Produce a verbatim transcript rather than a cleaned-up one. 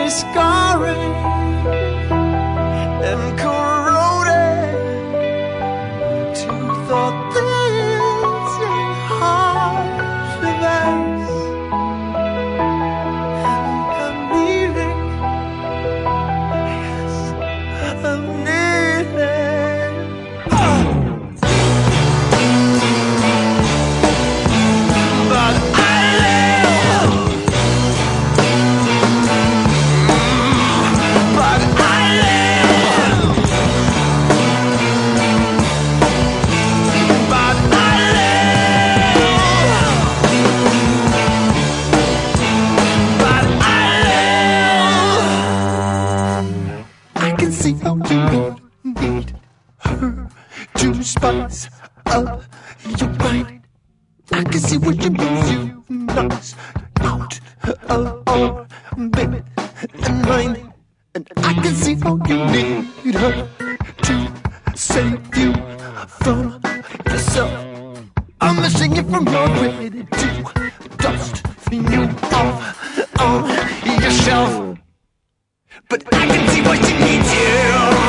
scarring and corroded to thought this ain't hard to face, and I'm needing, yes, I'm needing oh. But I live, but I live, but I live, but I live. I can see how you need her to spice up your mind. I can see what you means, you knocks out of orbit and mind. And I can see how you need her to save you from yourself. I'm missing you from your ready to dust you off on your shelf. But I can see what you need to.